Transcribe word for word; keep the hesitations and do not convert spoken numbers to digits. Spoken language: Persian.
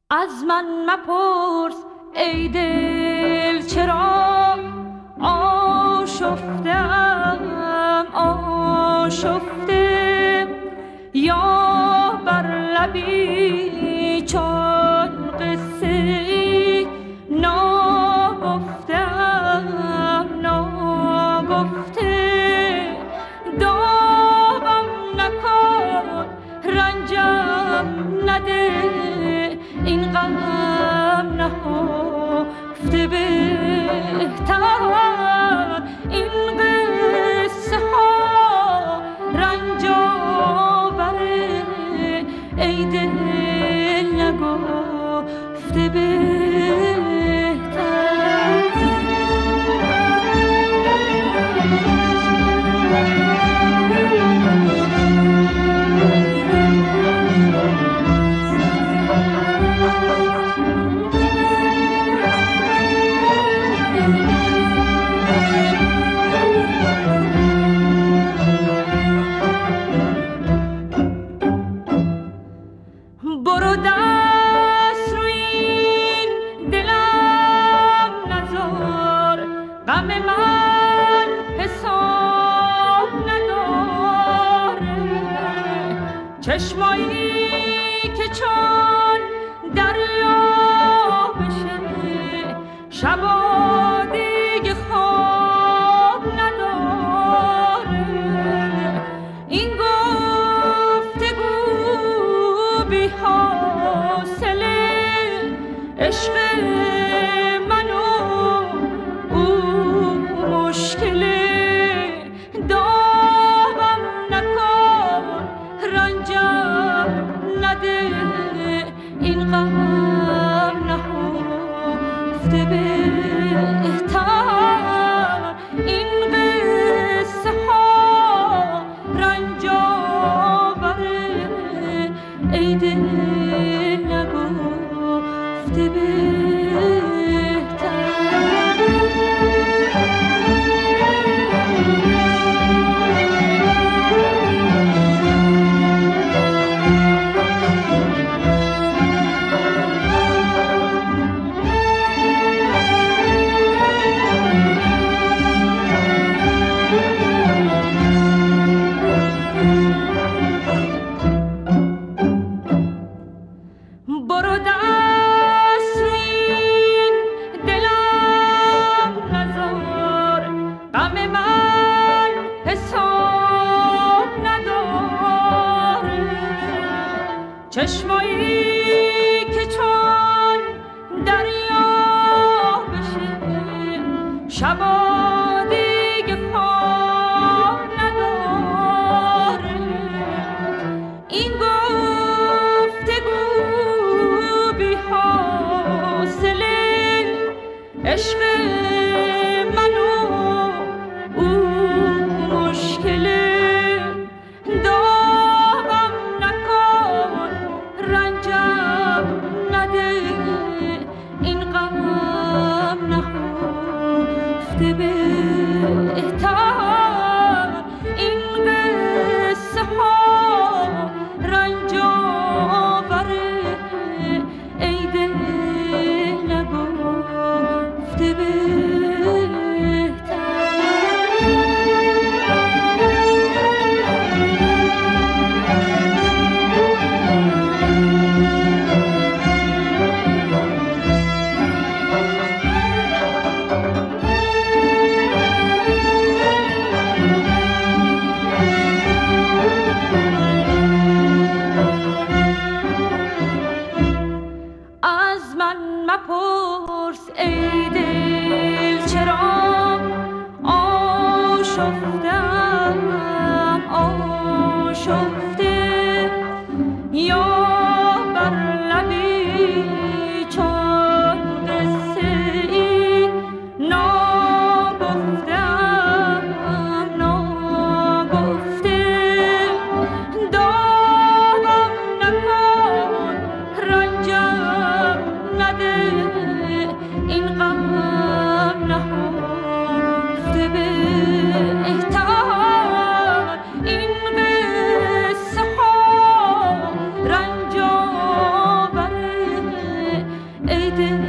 از من مپرس ای دل چرا آشفتم آشفته، یا بر لبی چون قصه ناگفتم ناگفته. داغم نکن رنجم نده، این غم نهفته بهتر. این قصه ها رنج آوره، ای دل نگفته بهتر. برو دست روی این دلم نذار، غم من حساب نداره. چشمایی که چون دریا بشه، شبا دیگه خواب نداره. این گفتگو بی حاصله، عشق من و او مشکله. داغم نکن رنجم نده، این غم نهفته بهتر. این قصه ها رنج آوره، ای دل نگفته بهتر. برو دست روی این دلم نذار، غم من حساب نداره. چشمایی که چون دریا بشه، شبا دیگه خواب نداره. این گفتگو بی حاصله، عشق من و او مشکله. داغم نکن رنجم نده، این غم نهفته بهتر. این قصه ها رنج آوره، ای دل نگفته بهتر. از من مپرس ای دل چرا آشفتم آشفته، یا بر لبی چون قصه ای ناگفتم ناگفته. داغم نکن رنجم نده، این غم نهفته بهتر. این قصه ای دل